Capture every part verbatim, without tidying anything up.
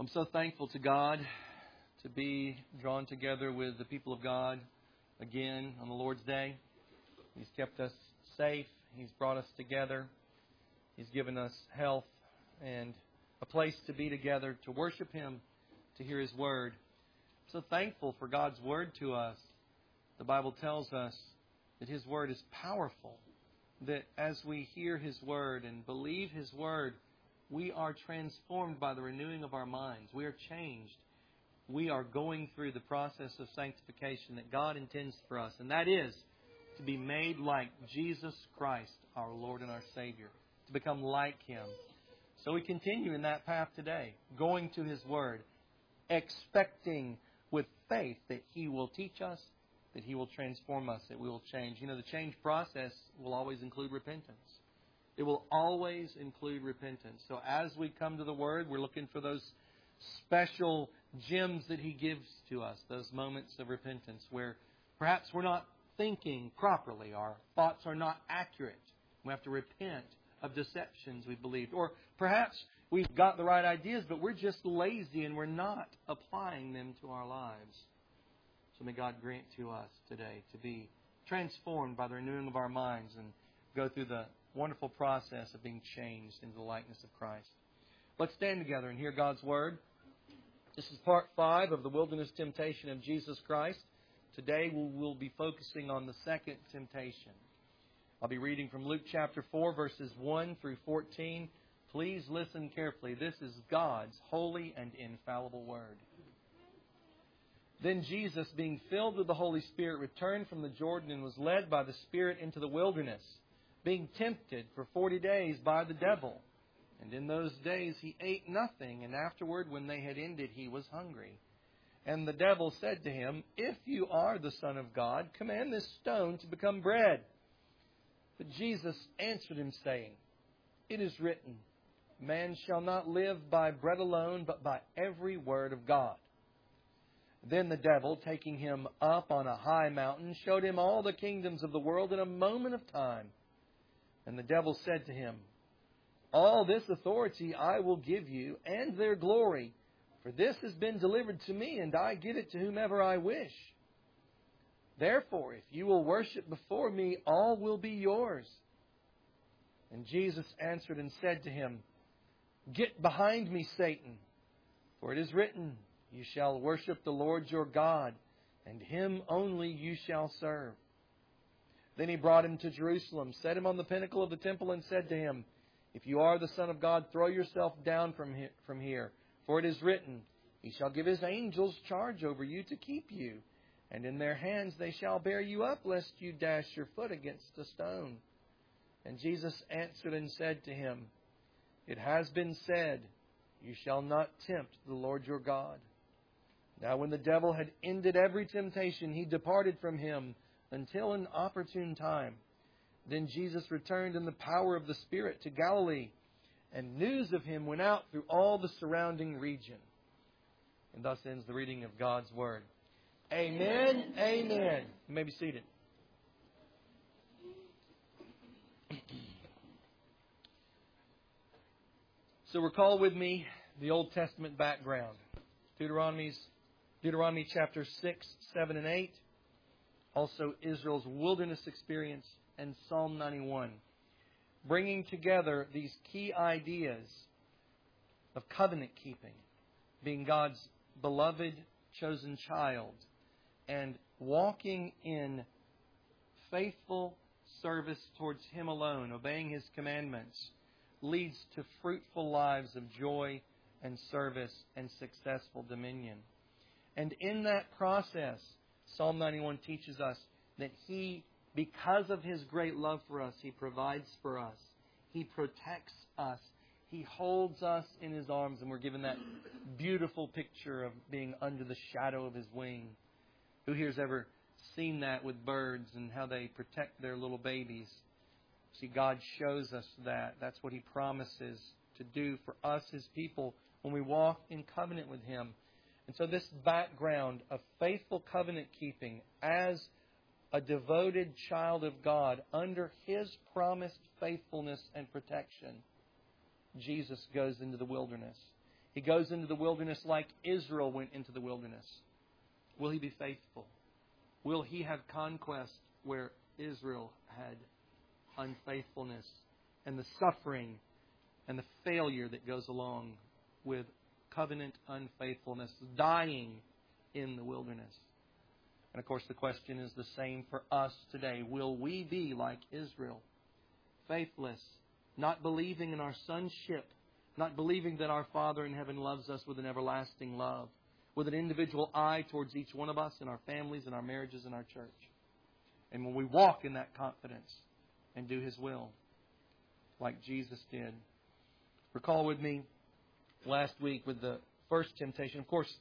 I'm so thankful to God to be drawn together with the people of God again on the Lord's Day. He's kept us safe. He's brought us together. He's given us health and a place to be together, to worship Him, to hear His Word. I'm so thankful for God's Word to us. The Bible tells us that His Word is powerful, that as we hear His Word and believe His Word, we are transformed by the renewing of our minds. We are changed. We are going through the process of sanctification that God intends for us, and that is to be made like Jesus Christ, our Lord and our Savior, to become like Him. So we continue in that path today, going to His Word, expecting with faith that He will teach us, that He will transform us, that we will change. You know, the change process will always include repentance. It will always include repentance. So as we come to the Word, we're looking for those special gems that He gives to us, those moments of repentance where perhaps we're not thinking properly, our thoughts are not accurate. We have to repent of deceptions we believed. Or perhaps we've got the right ideas, but we're just lazy and we're not applying them to our lives. So may God grant to us today to be transformed by the renewing of our minds and go through the wonderful process of being changed into the likeness of Christ. Let's stand together and hear God's Word. This is part five of the wilderness temptation of Jesus Christ. Today we will be focusing on the second temptation. I'll be reading from Luke chapter four, verses one through fourteen. Please listen carefully. This is God's holy and infallible Word. Then Jesus, being filled with the Holy Spirit, returned from the Jordan and was led by the Spirit into the wilderness, being tempted for forty days by the devil. And in those days He ate nothing, and afterward, when they had ended, He was hungry. And the devil said to Him, If you are the Son of God, command this stone to become bread. But Jesus answered him, saying, It is written, Man shall not live by bread alone, but by every word of God. Then the devil, taking Him up on a high mountain, showed Him all the kingdoms of the world in a moment of time. And the devil said to Him, All this authority I will give you, and their glory, for this has been delivered to me, and I give it to whomever I wish. Therefore, if you will worship before me, all will be yours. And Jesus answered and said to him, Get behind me, Satan, for it is written, You shall worship the Lord your God, and Him only you shall serve. Then He brought Him to Jerusalem, set Him on the pinnacle of the temple, and said to Him, If you are the Son of God, throw yourself down from from here. For it is written, He shall give His angels charge over you to keep you, and in their hands they shall bear you up, lest you dash your foot against a stone. And Jesus answered and said to him, It has been said, You shall not tempt the Lord your God. Now when the devil had ended every temptation, he departed from him until an opportune time. Then Jesus returned in the power of the Spirit to Galilee, and news of Him went out through all the surrounding region. And thus ends the reading of God's Word. Amen. Amen. You may be seated. So recall with me the Old Testament background. Deuteronomy's, Deuteronomy chapter six, seven, and eight. Also Israel's wilderness experience and Psalm ninety-one. Bringing together these key ideas of covenant keeping, being God's beloved, chosen child, and walking in faithful service towards Him alone, obeying His commandments, leads to fruitful lives of joy and service and successful dominion. And in that process, Psalm ninety-one teaches us that He, because of His great love for us, He provides for us. He protects us. He holds us in His arms, and we're given that beautiful picture of being under the shadow of His wing. Who here's ever seen that with birds and how they protect their little babies? See, God shows us that. That's what He promises to do for us, His people, when we walk in covenant with Him. And so this background of faithful covenant keeping as a devoted child of God under His promised faithfulness and protection, Jesus goes into the wilderness. He goes into the wilderness like Israel went into the wilderness. Will He be faithful? Will He have conquest where Israel had unfaithfulness and the suffering and the failure that goes along with covenant unfaithfulness, dying in the wilderness? And of course the question is the same for us today. Will we be like Israel? Faithless, not believing in our sonship, not believing that our Father in heaven loves us with an everlasting love, with an individual eye towards each one of us in our families, in our marriages, in our church. And when we walk in that confidence and do His will, like Jesus did. Recall with me last week with the first temptation. Of course,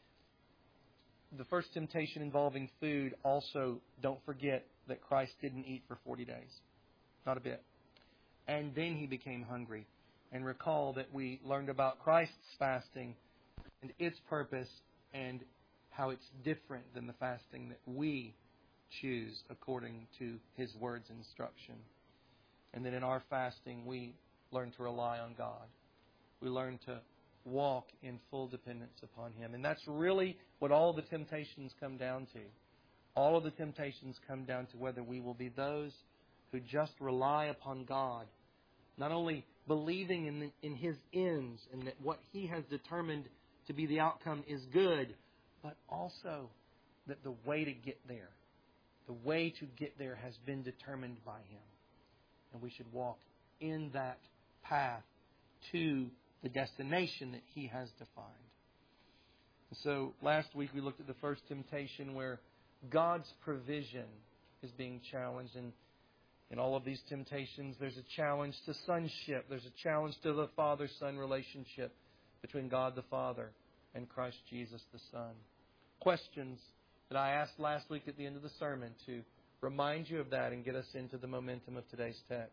the first temptation involving food also, don't forget that Christ didn't eat for forty days. Not a bit. And then He became hungry. And recall that we learned about Christ's fasting and its purpose and how it's different than the fasting that we choose according to His word's instruction. And then in our fasting, we learn to rely on God. We learn to walk in full dependence upon Him. And that's really what all the temptations come down to. All of the temptations come down to whether we will be those who just rely upon God, not only believing in, the, in His ends and that what He has determined to be the outcome is good, but also that the way to get there, the way to get there has been determined by Him. And we should walk in that path to the destination that He has defined. And so last week we looked at the first temptation where God's provision is being challenged. And in all of these temptations, there's a challenge to sonship. There's a challenge to the Father-Son relationship between God the Father and Christ Jesus the Son. Questions that I asked last week at the end of the sermon to remind you of that and get us into the momentum of today's text.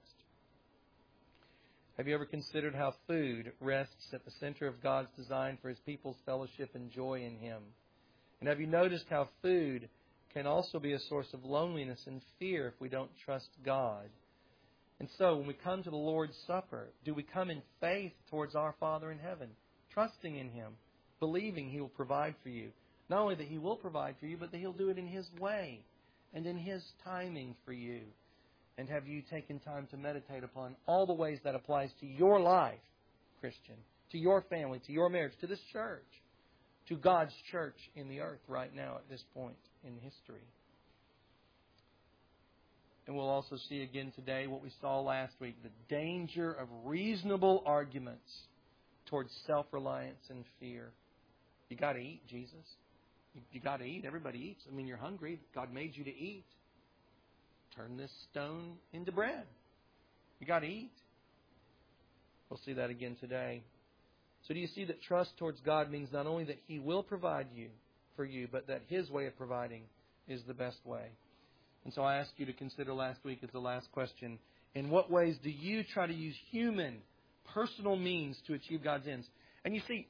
Have you ever considered how food rests at the center of God's design for His people's fellowship and joy in Him? And have you noticed how food can also be a source of loneliness and fear if we don't trust God? And so when we come to the Lord's Supper, do we come in faith towards our Father in heaven, trusting in Him, believing He will provide for you? Not only that He will provide for you, but that He'll do it in His way and in His timing for you. And have you taken time to meditate upon all the ways that applies to your life, Christian, to your family, to your marriage, to this church, to God's church in the earth right now at this point in history? And we'll also see again today what we saw last week, the danger of reasonable arguments towards self-reliance and fear. You got to eat, Jesus. You, you got to eat. Everybody eats. I mean, you're hungry. God made you to eat. Turn this stone into bread. You got to eat. We'll see that again today. So do you see that trust towards God means not only that He will provide you for you, but that His way of providing is the best way? And so I asked you to consider last week as the last question, in what ways do you try to use human, personal means to achieve God's ends? And you see,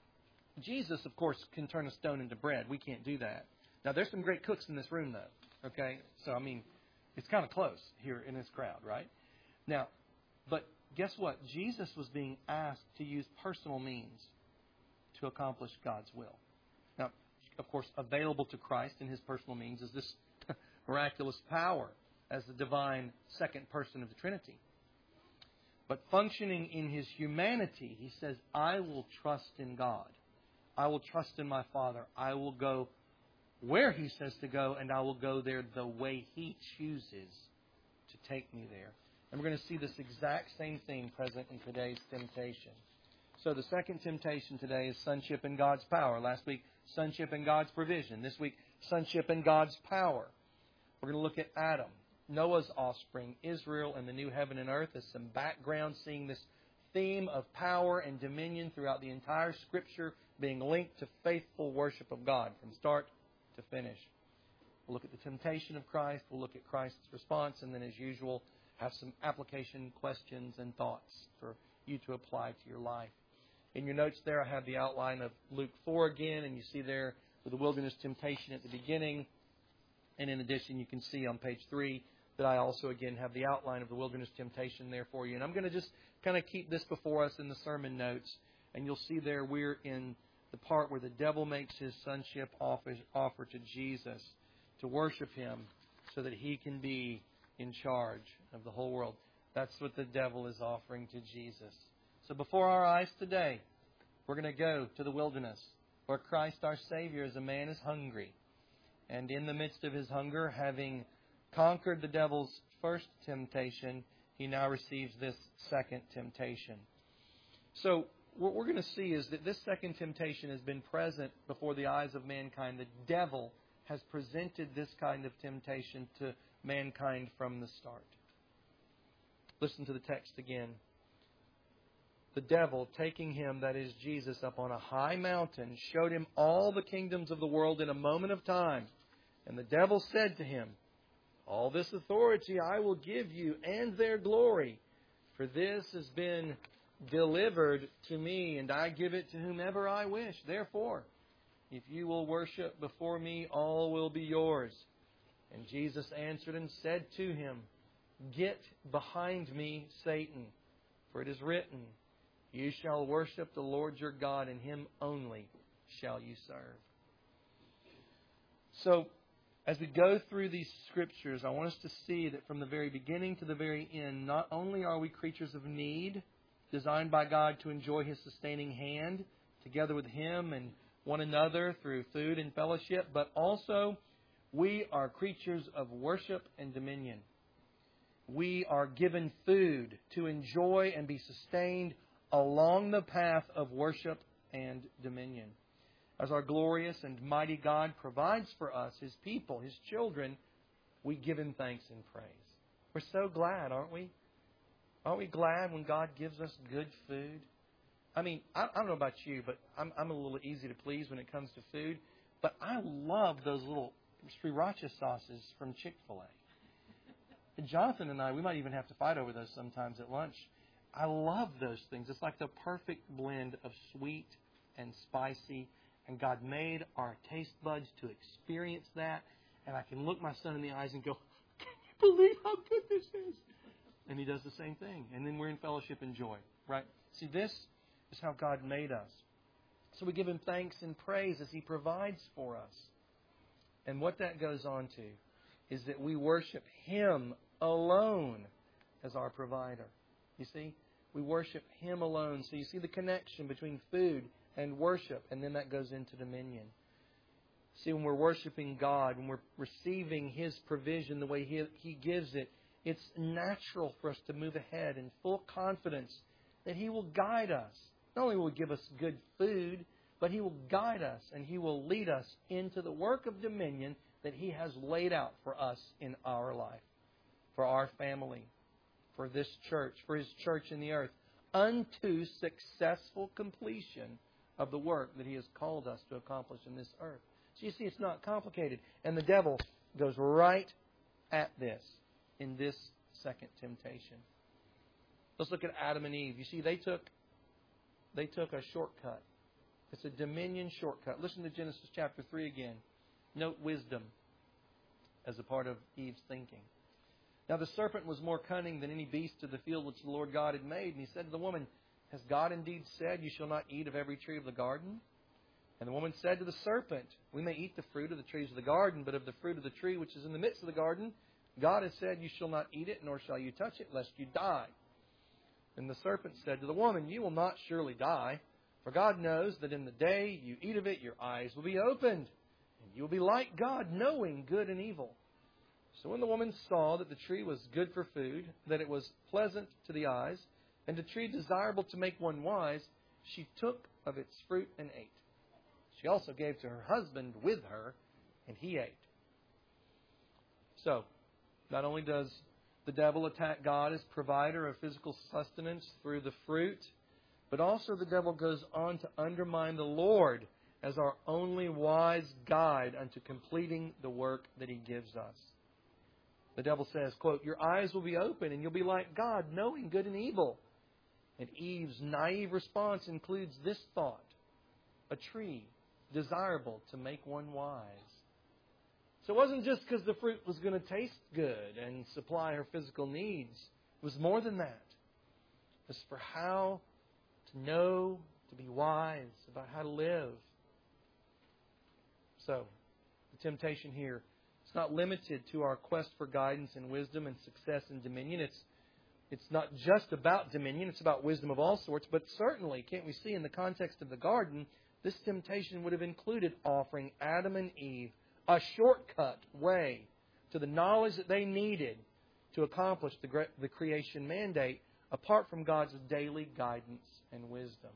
Jesus, of course, can turn a stone into bread. We can't do that. Now, there's some great cooks in this room, though. Okay? So, I mean, it's kind of close here in this crowd, right? Now, but guess what? Jesus was being asked to use personal means to accomplish God's will. Now, of course, available to Christ in His personal means is this miraculous power as the divine second person of the Trinity. But functioning in His humanity, He says, I will trust in God. I will trust in my Father. I will go where He says to go, and I will go there the way He chooses to take me there. And we're going to see this exact same thing present in today's temptation. So the second temptation today is sonship and God's power. Last week, sonship and God's provision. This week, sonship and God's power. We're going to look at Adam, Noah's offspring, Israel, and the new heaven and earth as some background, seeing this theme of power and dominion throughout the entire Scripture being linked to faithful worship of God from start to finish. We'll look at the temptation of Christ. We'll look at Christ's response. And then, as usual, have some application questions and thoughts for you to apply to your life. In your notes there, I have the outline of Luke four again. And you see there with the wilderness temptation at the beginning. And in addition, you can see on page three that I also, again, have the outline of the wilderness temptation there for you. And I'm going to just kind of keep this before us in the sermon notes And you'll see there we're in the part where the devil makes his sonship offer, offer to Jesus to worship him so that he can be in charge of the whole world. That's what the devil is offering to Jesus. So before our eyes today, we're going to go to the wilderness where Christ our Savior as a man is hungry. And in the midst of his hunger, having conquered the devil's first temptation, he now receives this second temptation. So what we're going to see is that this second temptation has been present before the eyes of mankind. The devil has presented this kind of temptation to mankind from the start. Listen to the text again. The devil, taking him, that is Jesus, up on a high mountain, showed him all the kingdoms of the world in a moment of time. And the devil said to him, all this authority I will give you and their glory, for this has been delivered to me, and I give it to whomever I wish. Therefore, if you will worship before me, all will be yours. And Jesus answered and said to him, get behind me, Satan, for it is written, you shall worship the Lord your God, and him only shall you serve. So, as we go through these scriptures, I want us to see that from the very beginning to the very end, not only are we creatures of need, designed by God to enjoy His sustaining hand together with Him and one another through food and fellowship, but also we are creatures of worship and dominion. We are given food to enjoy and be sustained along the path of worship and dominion. As our glorious and mighty God provides for us, His people, His children, we give Him thanks and praise. We're so glad, aren't we? Aren't we glad when God gives us good food? I mean, I, I don't know about you, but I'm, I'm a little easy to please when it comes to food. But I love those little sriracha sauces from Chick-fil-A. And Jonathan and I, we might even have to fight over those sometimes at lunch. I love those things. It's like the perfect blend of sweet and spicy. And God made our taste buds to experience that. And I can look my son in the eyes and go, can you believe how good this is? And he does the same thing. And then we're in fellowship and joy, right? See, this is how God made us. So we give Him thanks and praise as He provides for us. And what that goes on to is that we worship Him alone as our provider. You see? We worship Him alone. So you see the connection between food and worship, and then that goes into dominion. See, when we're worshiping God, when we're receiving His provision the way He, he gives it, it's natural for us to move ahead in full confidence that He will guide us. Not only will He give us good food, but He will guide us and He will lead us into the work of dominion that He has laid out for us in our life, for our family, for this church, for His church in the earth, unto successful completion of the work that He has called us to accomplish in this earth. So you see, it's not complicated. And the devil goes right at this in this second temptation. Let's look at Adam and Eve. You see, they took they took a shortcut. It's a dominion shortcut. Listen to Genesis chapter three again. Note wisdom as a part of Eve's thinking. Now the serpent was more cunning than any beast of the field which the Lord God had made. And he said to the woman, has God indeed said, you shall not eat of every tree of the garden? And the woman said to the serpent, we may eat the fruit of the trees of the garden, but of the fruit of the tree which is in the midst of the garden, God has said, you shall not eat it, nor shall you touch it, lest you die. And the serpent said to the woman, you will not surely die, for God knows that in the day you eat of it, your eyes will be opened, and you will be like God, knowing good and evil. So when the woman saw that the tree was good for food, that it was pleasant to the eyes, and a tree desirable to make one wise, she took of its fruit and ate. She also gave to her husband with her, and he ate. So, not only does the devil attack God as provider of physical sustenance through the fruit, but also the devil goes on to undermine the Lord as our only wise guide unto completing the work that He gives us. The devil says, quote, your eyes will be open and you'll be like God, knowing good and evil. And Eve's naive response includes this thought, a tree desirable to make one wise. So it wasn't just because the fruit was going to taste good and supply her physical needs. It was more than that. It was for how to know to be wise about how to live. So, the temptation here, it's not limited to our quest for guidance and wisdom and success and dominion. It's It's not just about dominion. It's about wisdom of all sorts. But certainly, can't we see in the context of the garden, this temptation would have included offering Adam and Eve a shortcut way to the knowledge that they needed to accomplish the, the creation mandate apart from God's daily guidance and wisdom.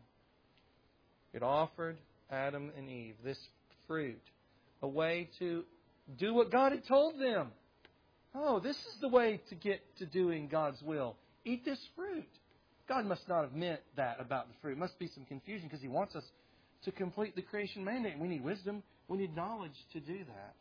It offered Adam and Eve this fruit, a way to do what God had told them. Oh, this is the way to get to doing God's will. Eat this fruit. God must not have meant that about the fruit. It must be some confusion because He wants us to complete the creation mandate. We need wisdom. We need knowledge to do that.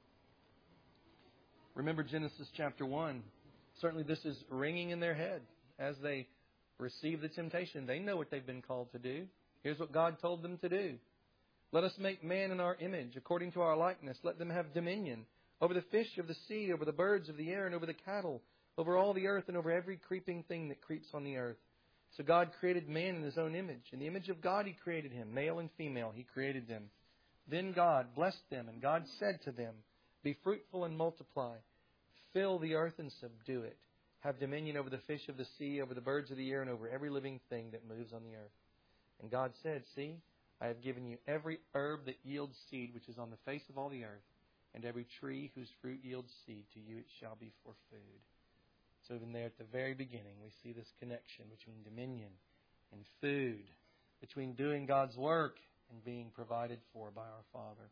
Remember Genesis chapter one. Certainly this is ringing in their head as they receive the temptation. They know what they've been called to do. Here's what God told them to do. Let us make man in our image, according to our likeness. Let them have dominion over the fish of the sea, over the birds of the air, and over the cattle, over all the earth, and over every creeping thing that creeps on the earth. So God created man in His own image. In the image of God He created him. Male and female He created them. Then God blessed them, and God said to them, Be fruitful and multiply. Fill the earth and subdue it. Have dominion over the fish of the sea, over the birds of the air, and over every living thing that moves on the earth. And God said, See, I have given you every herb that yields seed, which is on the face of all the earth, and every tree whose fruit yields seed, to you it shall be for food. So even there at the very beginning, we see this connection between dominion and food, between doing God's work and being provided for by our Father.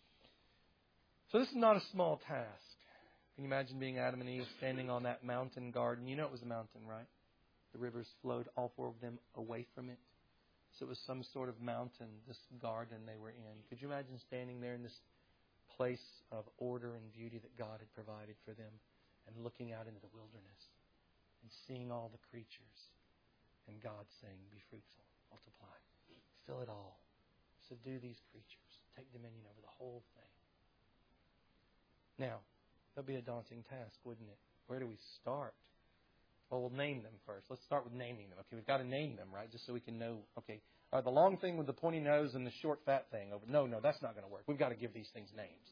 So this is not a small task. Can you imagine being Adam and Eve standing on that mountain garden? You know it was a mountain, right? The rivers flowed, all four of them, away from it. So it was some sort of mountain, this garden they were in. Could you imagine standing there in this place of order and beauty that God had provided for them and looking out into the wilderness and seeing all the creatures and God saying, Be fruitful, multiply, fill it all, subdue these creatures, take dominion over the whole thing. Now, that'd be a daunting task, wouldn't it? Where do we start? Well, we'll name them first. Let's start with naming them. Okay, we've got to name them, right? Just so we can know, okay, uh, the long thing with the pointy nose and the short fat thing. Over. No, no, that's not going to work. We've got to give these things names.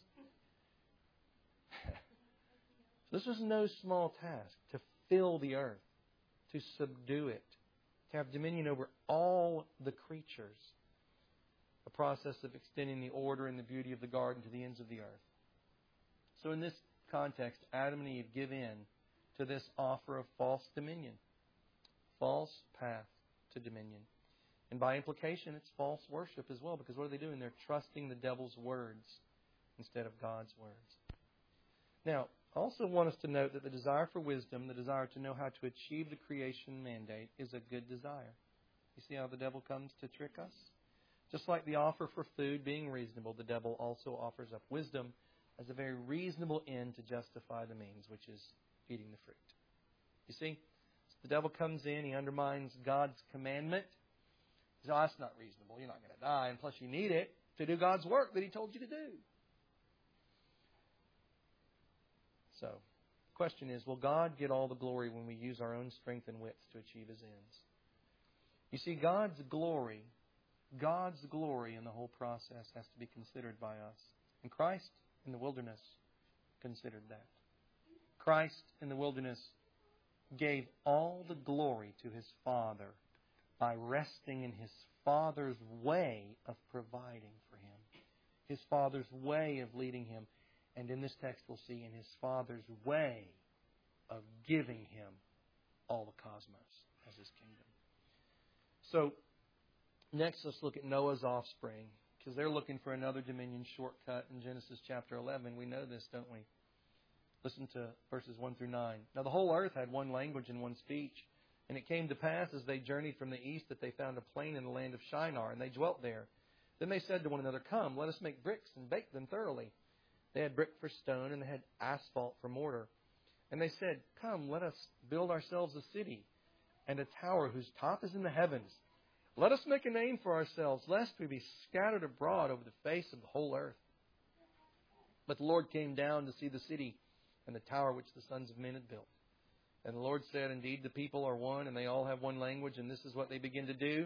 This was no small task, to fill the earth, to subdue it, to have dominion over all the creatures. A process of extending the order and the beauty of the garden to the ends of the earth. So in this context, Adam and Eve give in to this offer of false dominion. False path to dominion. And by implication, it's false worship as well, because what are they doing? They're trusting the devil's words instead of God's words. Now, I also want us to note that the desire for wisdom, the desire to know how to achieve the creation mandate, is a good desire. You see how the devil comes to trick us? Just like the offer for food being reasonable, the devil also offers up wisdom as a very reasonable end to justify the means, which is eating the fruit. You see, so the devil comes in, he undermines God's commandment. He says, oh, that's not reasonable. You're not going to die, and plus you need it to do God's work that He told you to do. So, the question is, will God get all the glory when we use our own strength and wits to achieve His ends? You see, God's glory, God's glory in the whole process has to be considered by us. And Christ in the wilderness considered that. Christ in the wilderness gave all the glory to His Father by resting in His Father's way of providing for Him. His Father's way of leading Him. And in this text we'll see in His Father's way of giving Him all the cosmos as His kingdom. So, next let's look at Noah's offspring, because they're looking for another dominion shortcut in Genesis chapter eleven. We know this, don't we? Listen to verses one through nine. Now the whole earth had one language and one speech. And it came to pass as they journeyed from the east that they found a plain in the land of Shinar, and they dwelt there. Then they said to one another, Come, let us make bricks and bake them thoroughly. They had brick for stone, and they had asphalt for mortar. And they said, Come, let us build ourselves a city, and a tower whose top is in the heavens. Let us make a name for ourselves, lest we be scattered abroad over the face of the whole earth. But the Lord came down to see the city and the tower which the sons of men had built. And the Lord said, Indeed, the people are one, and they all have one language, and this is what they begin to do.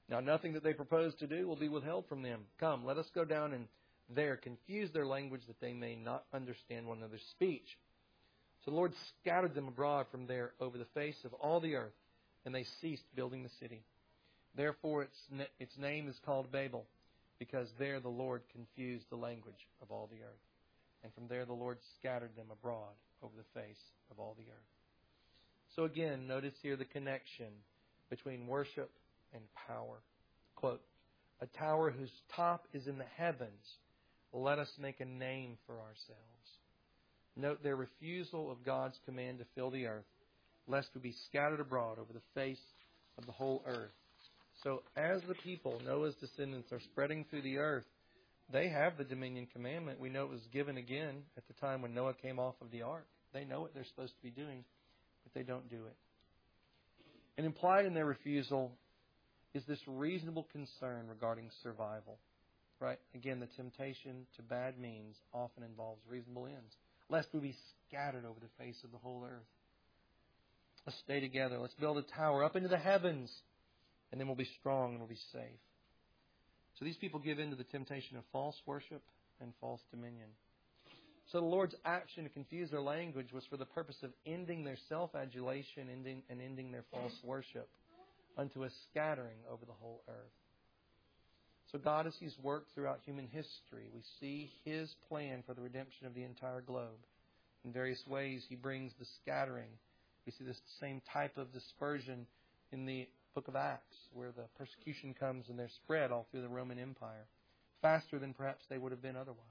Now nothing that they propose to do will be withheld from them. Come, let us go down and there confuse their language that they may not understand one another's speech. So the Lord scattered them abroad from there over the face of all the earth, and they ceased building the city. Therefore its, its name is called Babel, because there the Lord confused the language of all the earth. And from there the Lord scattered them abroad over the face of all the earth. So again, notice here the connection between worship and power. Quote, a tower whose top is in the heavens, let us make a name for ourselves. Note their refusal of God's command to fill the earth, lest we be scattered abroad over the face of the whole earth. So as the people, Noah's descendants, are spreading through the earth, they have the dominion commandment. We know it was given again at the time when Noah came off of the ark. They know what they're supposed to be doing, but they don't do it. And implied in their refusal is this reasonable concern regarding survival. Right? Again, the temptation to bad means often involves reasonable ends, lest we be scattered over the face of the whole earth. Let's stay together. Let's build a tower up into the heavens, and then we'll be strong and we'll be safe. So these people give in to the temptation of false worship and false dominion. So the Lord's action to confuse their language was for the purpose of ending their self-adulation ending, and ending their false worship unto a scattering over the whole earth. So God, as He's worked throughout human history, we see His plan for the redemption of the entire globe. In various ways, He brings the scattering. We see this same type of dispersion in the book of Acts, where the persecution comes and they're spread all through the Roman Empire, faster than perhaps they would have been otherwise.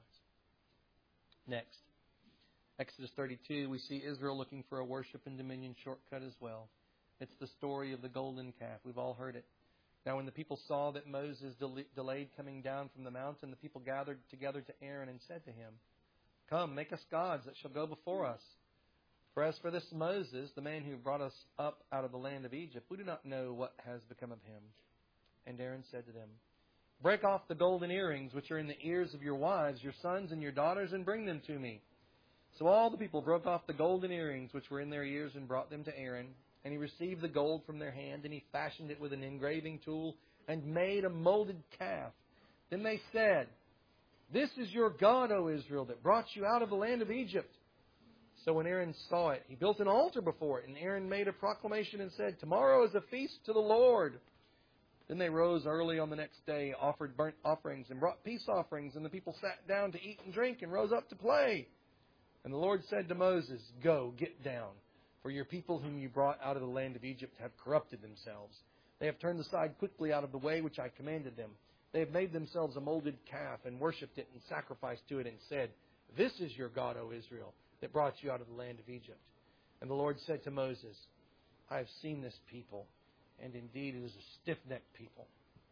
Next, Exodus thirty-two, we see Israel looking for a worship and dominion shortcut as well. It's the story of the golden calf. We've all heard it. Now, when the people saw that Moses del- delayed coming down from the mountain, the people gathered together to Aaron and said to him, come, make us gods that shall go before us. For as for this Moses, the man who brought us up out of the land of Egypt, we do not know what has become of him. And Aaron said to them, break off the golden earrings which are in the ears of your wives, your sons and your daughters, and bring them to me. So all the people broke off the golden earrings which were in their ears and brought them to Aaron. And he received the gold from their hand, and he fashioned it with an engraving tool and made a molded calf. Then they said, this is your God, O Israel, that brought you out of the land of Egypt. So when Aaron saw it, he built an altar before it, and Aaron made a proclamation and said, tomorrow is a feast to the Lord. Then they rose early on the next day, offered burnt offerings and brought peace offerings, and the people sat down to eat and drink and rose up to play. And the Lord said to Moses, go, get down, for your people whom you brought out of the land of Egypt have corrupted themselves. They have turned aside quickly out of the way which I commanded them. They have made themselves a molded calf and worshipped it and sacrificed to it and said, this is your God, O Israel, that brought you out of the land of Egypt. And the Lord said to Moses, I have seen this people, and indeed it is a stiff-necked people.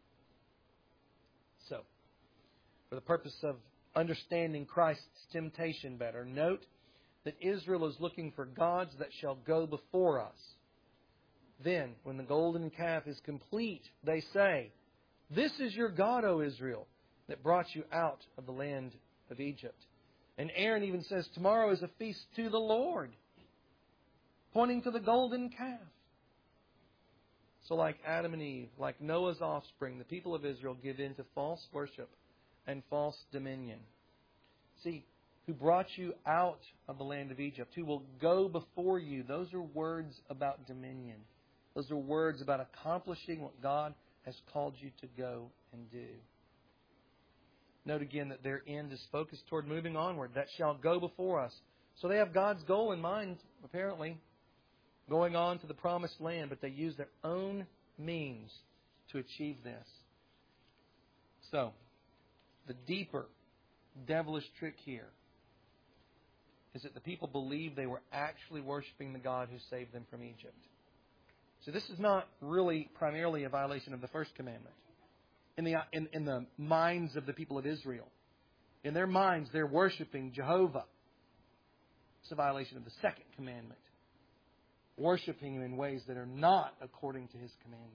So, for the purpose of understanding Christ's temptation better, note that Israel is looking for gods that shall go before us. Then, when the golden calf is complete, they say, this is your God, O Israel, that brought you out of the land of Egypt. And Aaron even says, tomorrow is a feast to the Lord, pointing to the golden calf. So like Adam and Eve, like Noah's offspring, the people of Israel give in to false worship and false dominion. See, who brought you out of the land of Egypt, who will go before you. Those are words about dominion. Those are words about accomplishing what God has called you to go and do. Note again that their end is focused toward moving onward. That shall go before us. So they have God's goal in mind, apparently, going on to the promised land, but they use their own means to achieve this. So, the deeper devilish trick here is that the people believed they were actually worshiping the God who saved them from Egypt. So this is not really primarily a violation of the first commandment. In the, in, in the minds of the people of Israel, in their minds, they're worshiping Jehovah. It's a violation of the second commandment. Worshiping Him in ways that are not according to His commandment.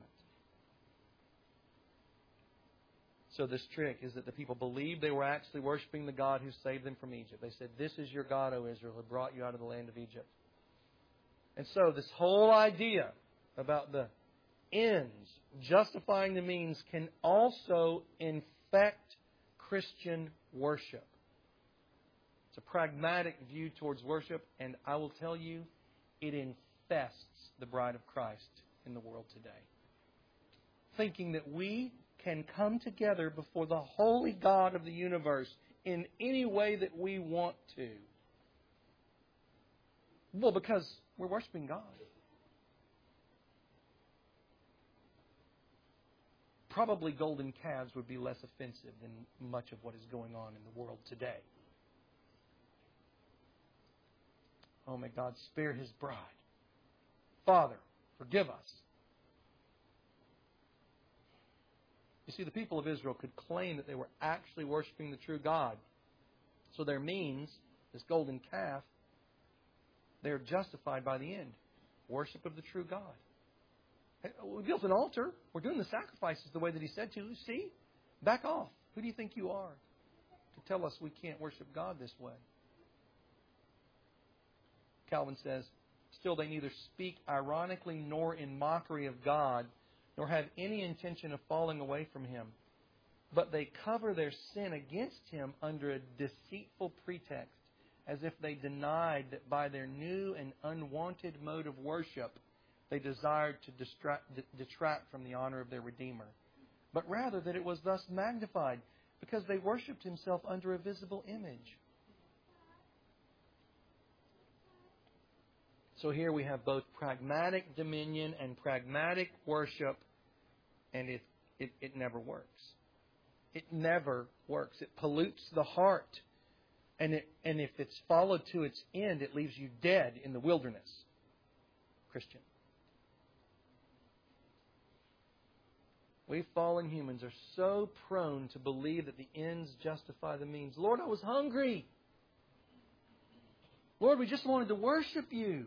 So this trick is that the people believed they were actually worshiping the God who saved them from Egypt. They said, this is your God, O Israel, who brought you out of the land of Egypt. And so this whole idea about the ends justifying the means can also infect Christian worship. It's a pragmatic view towards worship, and I will tell you, it infests the bride of Christ in the world today. Thinking that we can come together before the holy God of the universe in any way that we want to. Well, because we're worshiping God. Probably golden calves would be less offensive than much of what is going on in the world today. Oh, may God spare His bride. Father, forgive us. You see, the people of Israel could claim that they were actually worshiping the true God. So their means, this golden calf, they are justified by the end. Worship of the true God. We built an altar. We're doing the sacrifices the way that He said to. See? Back off. Who do you think you are to tell us we can't worship God this way? Calvin says, still they neither speak ironically nor in mockery of God, nor have any intention of falling away from Him. But they cover their sin against Him under a deceitful pretext, as if they denied that by their new and unwanted mode of worship, they desired to distract, detract from the honor of their Redeemer. But rather that it was thus magnified, because they worshipped Himself under a visible image. So here we have both pragmatic dominion and pragmatic worship, and it, it, it never works. It never works. It pollutes the heart. And, it, and if it's followed to its end, it leaves you dead in the wilderness, Christian. We fallen humans are so prone to believe that the ends justify the means. Lord, I was hungry. Lord, we just wanted to worship You.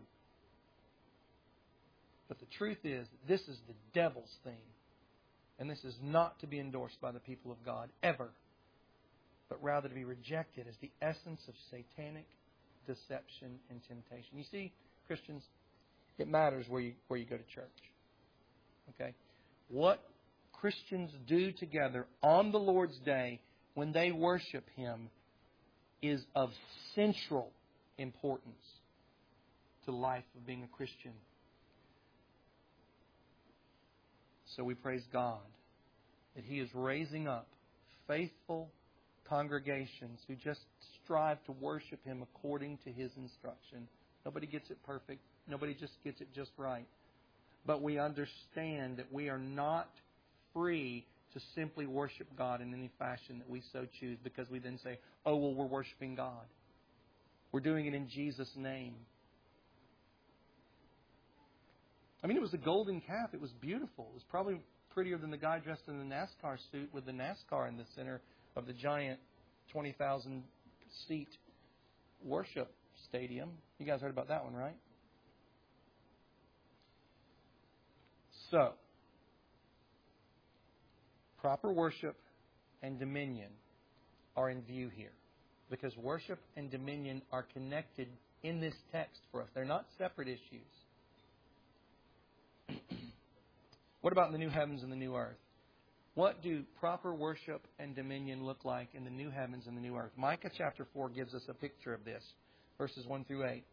But the truth is that this is the devil's thing. And this is not to be endorsed by the people of God, ever. But rather to be rejected as the essence of satanic deception and temptation. You see, Christians, it matters where you, where you go to church. Okay? What Christians do together on the Lord's Day when they worship Him is of central importance to the life of being a Christian. So we praise God that He is raising up faithful congregations who just strive to worship Him according to His instruction. Nobody gets it perfect. Nobody just gets it just right. But we understand that we are not free to simply worship God in any fashion that we so choose, because we then say, oh, well, we're worshiping God. We're doing it in Jesus' name. I mean, it was a golden calf. It was beautiful. It was probably prettier than the guy dressed in the NASCAR suit with the NASCAR in the center of the giant twenty thousand seat worship stadium. You guys heard about that one, right? So, proper worship and dominion are in view here, because worship and dominion are connected in this text for us. They're not separate issues. What about the new heavens and the new earth? What do proper worship and dominion look like in the new heavens and the new earth? Micah chapter four gives us a picture of this, verses one through eight.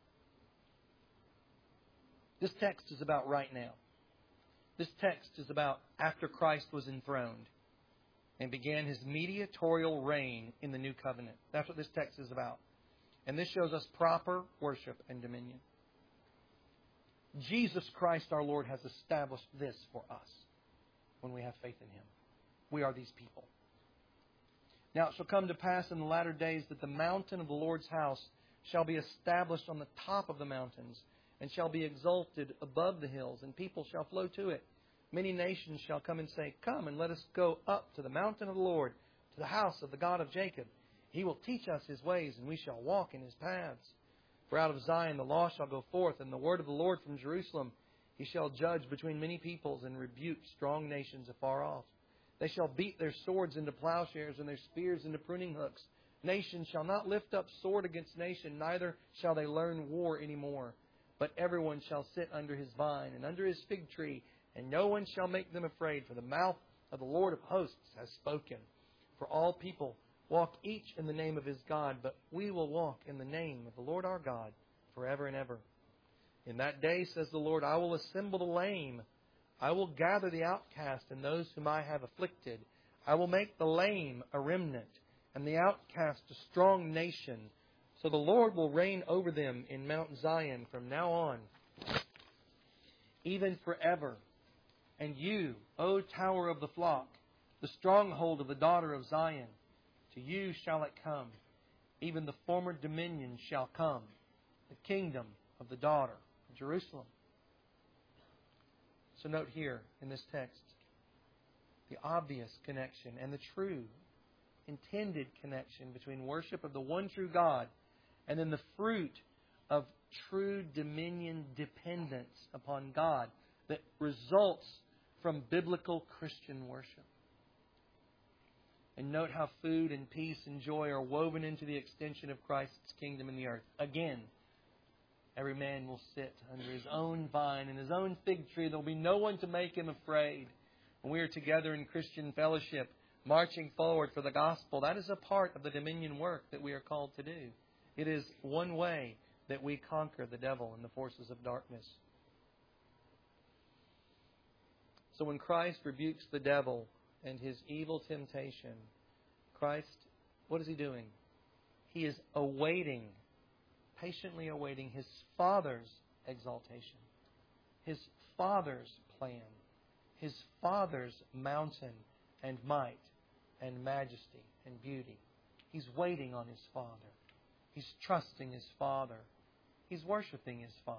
This text is about right now. This text is about after Christ was enthroned and began His mediatorial reign in the new covenant. That's what this text is about. And this shows us proper worship and dominion. Jesus Christ our Lord has established this for us when we have faith in Him. We are these people. Now it shall come to pass in the latter days that the mountain of the Lord's house shall be established on the top of the mountains, and shall be exalted above the hills, and people shall flow to it. Many nations shall come and say, come and let us go up to the mountain of the Lord, to the house of the God of Jacob. He will teach us His ways, and we shall walk in His paths. For out of Zion the law shall go forth, and the word of the Lord from Jerusalem. He shall judge between many peoples, and rebuke strong nations afar off. They shall beat their swords into plowshares, and their spears into pruning hooks. Nation shall not lift up sword against nation, neither shall they learn war any more. But everyone shall sit under his vine, and under his fig tree, and no one shall make them afraid, for the mouth of the Lord of hosts has spoken. For all people walk each in the name of his God, but we will walk in the name of the Lord our God forever and ever. In that day, says the Lord, I will assemble the lame. I will gather the outcast and those whom I have afflicted. I will make the lame a remnant, and the outcast a strong nation. So the Lord will reign over them in Mount Zion from now on, even forever. And you, O tower of the flock, the stronghold of the daughter of Zion, to you shall it come. Even the former dominion shall come, the kingdom of the daughter of Jerusalem. So note here in this text the obvious connection and the true, intended connection between worship of the one true God and then the fruit of true dominion dependence upon God that results from biblical Christian worship. And note how food and peace and joy are woven into the extension of Christ's kingdom in the earth. Again, every man will sit under his own vine and his own fig tree. There will be no one to make him afraid. When we are together in Christian fellowship, marching forward for the gospel, that is a part of the dominion work that we are called to do. It is one way that we conquer the devil and the forces of darkness. So when Christ rebukes the devil and his evil temptation, Christ, what is He doing? He is awaiting, patiently awaiting His Father's exaltation, His Father's plan, His Father's mountain and might and majesty and beauty. He's waiting on His Father. He's trusting His Father. He's worshiping His Father.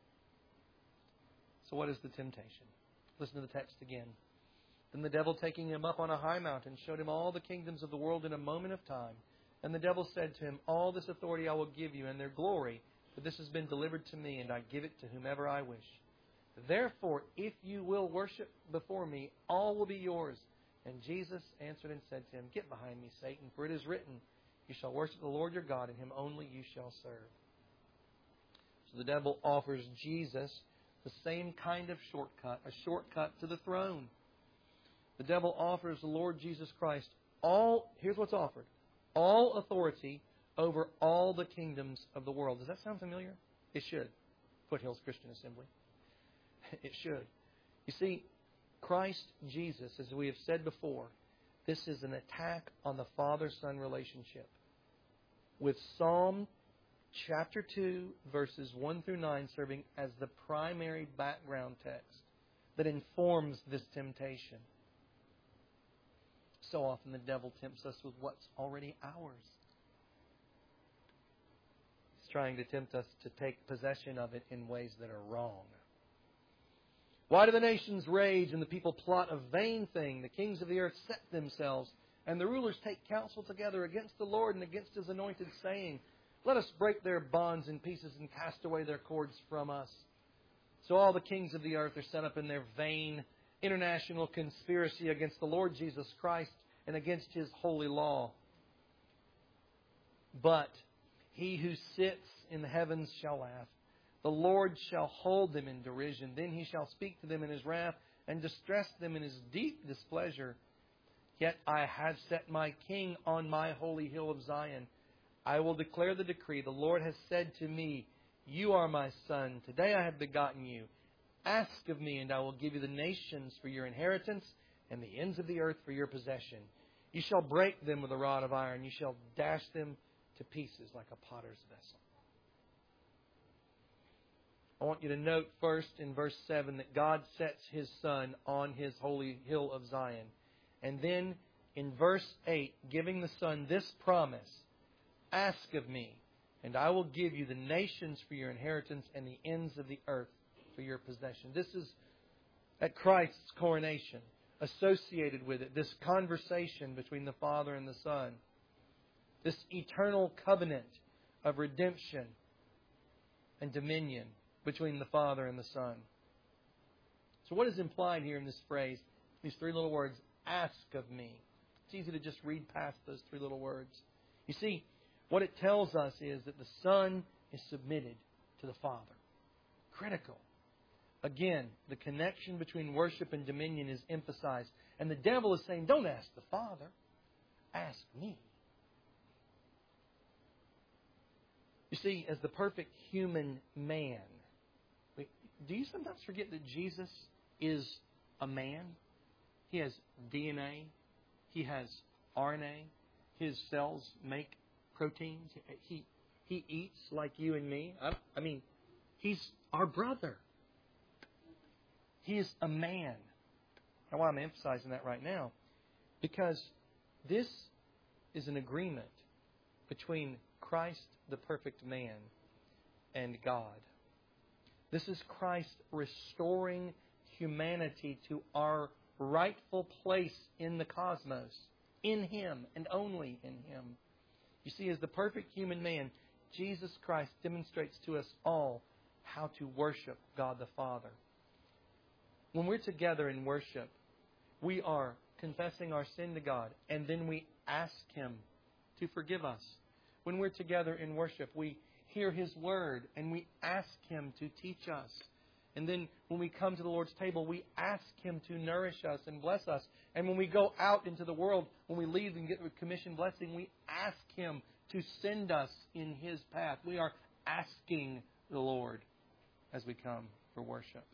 So what is the temptation? Listen to the text again. Then the devil, taking him up on a high mountain, showed him all the kingdoms of the world in a moment of time. And the devil said to him, all this authority I will give you and their glory, for this has been delivered to me, and I give it to whomever I wish. Therefore, if you will worship before me, all will be yours. And Jesus answered and said to him, get behind me, Satan, for it is written, you shall worship the Lord your God, and Him only you shall serve. So the devil offers Jesus the same kind of shortcut, a shortcut to the throne. The devil offers the Lord Jesus Christ all, here's what's offered, all authority over all the kingdoms of the world. Does that sound familiar? It should. Foothills Christian Assembly. It should. You see, Christ Jesus, as we have said before, this is an attack on the Father-Son relationship. With Psalm chapter two, verses one through nine, serving as the primary background text that informs this temptation. So often the devil tempts us with what's already ours. He's trying to tempt us to take possession of it in ways that are wrong. Why do the nations rage and the people plot a vain thing? The kings of the earth set themselves, and the rulers take counsel together against the Lord and against His anointed, saying, let us break their bonds in pieces and cast away their cords from us. So all the kings of the earth are set up in their vain international conspiracy against the Lord Jesus Christ and against His holy law. But He who sits in the heavens shall laugh. The Lord shall hold them in derision. Then He shall speak to them in His wrath and distress them in His deep displeasure. Yet I have set my king on my holy hill of Zion. I will declare the decree. The Lord has said to me, you are my son. Today I have begotten you. Ask of me, and I will give you the nations for your inheritance and the ends of the earth for your possession. You shall break them with a rod of iron. You shall dash them to pieces like a potter's vessel. I want you to note first in verse seven that God sets His Son on His holy hill of Zion. And then in verse eight, giving the Son this promise, ask of me, and I will give you the nations for your inheritance and the ends of the earth for your possession. This is at Christ's coronation, associated with it, this conversation between the Father and the Son, this eternal covenant of redemption and dominion between the Father and the Son. So what is implied here in this phrase, these three little words, ask of me? It's easy to just read past those three little words. You see, what it tells us is that the Son is submitted to the Father. Critical. Again, the connection between worship and dominion is emphasized. And the devil is saying, don't ask the Father. Ask me. You see, as the perfect human man, do you sometimes forget that Jesus is a man? He has D N A. He has R N A. His cells make proteins. He, he eats like you and me. I, I mean, He's our brother. He is a man. Now, why I'm emphasizing that right now? Because this is an agreement between Christ, the perfect man, and God. This is Christ restoring humanity to our rightful place in the cosmos, in Him and only in Him. You see, as the perfect human man, Jesus Christ demonstrates to us all how to worship God the Father. When we're together in worship, we are confessing our sin to God, and then we ask Him to forgive us. When we're together in worship, we hear His Word, and we ask Him to teach us. And then when we come to the Lord's table, we ask Him to nourish us and bless us. And when we go out into the world, when we leave and get the commission blessing, we ask Him to send us in His path. We are asking the Lord as we come for worship.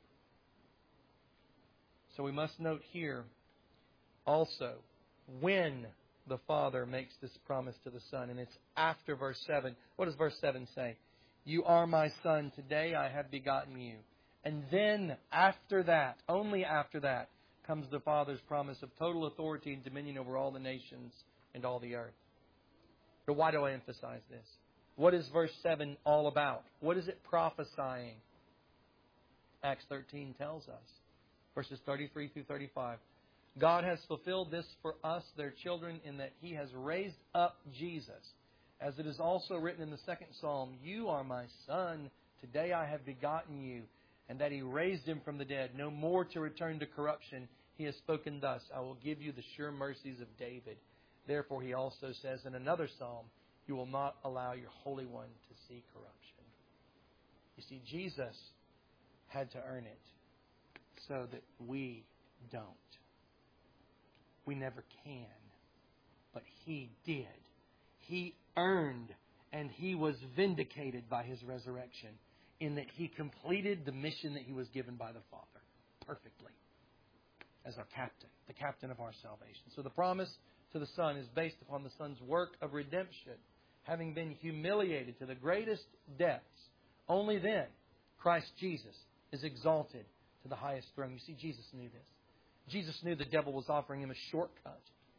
So we must note here also when the Father makes this promise to the Son. And it's after verse seven. What does verse seven say? You are my Son. Today I have begotten you. And then after that, only after that, comes the Father's promise of total authority and dominion over all the nations and all the earth. But why do I emphasize this? What is verse seven all about? What is it prophesying? Acts thirteen tells us. Verses thirty-three through thirty-five. God has fulfilled this for us, their children, in that He has raised up Jesus. As it is also written in the second psalm, you are my Son, today I have begotten you. And that He raised Him from the dead, no more to return to corruption. He has spoken thus, I will give you the sure mercies of David. Therefore He also says in another psalm, you will not allow your Holy One to see corruption. You see, Jesus had to earn it so that we don't. We never can. But He did. He earned and He was vindicated by His resurrection in that He completed the mission that He was given by the Father perfectly as our captain, the captain of our salvation. So the promise to the Son is based upon the Son's work of redemption, having been humiliated to the greatest depths. Only then Christ Jesus is exalted to the highest throne. You see, Jesus knew this. Jesus knew the devil was offering Him a shortcut.